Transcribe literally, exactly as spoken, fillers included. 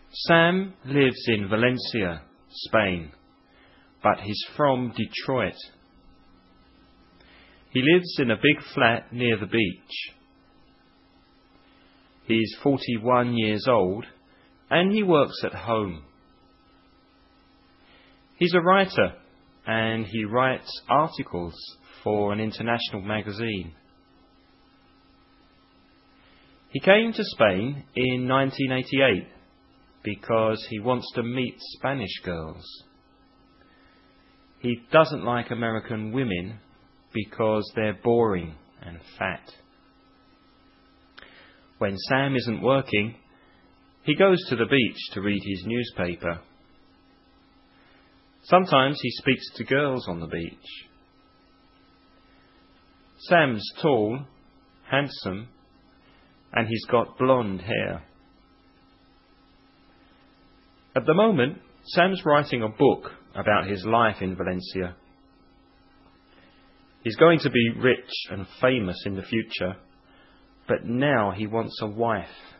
Sam lives in Valencia, Spain, but he's from Detroit. He lives in a big flat near the beach. He's forty-one years old and he works at home. He's a writer and he writes articles for an international magazine. He came to Spain in nineteen eighty-eight because he wants to meet Spanish girls. He doesn't like American women because they're boring and fat. When Sam isn't working, he goes to the beach to read his newspaper. Sometimes he speaks to girls on the beach. Sam's tall, handsome, and he's got blonde hair. At the moment, Sam's writing a book about his life in Valencia. He's going to be rich and famous in the future, but now he wants a wife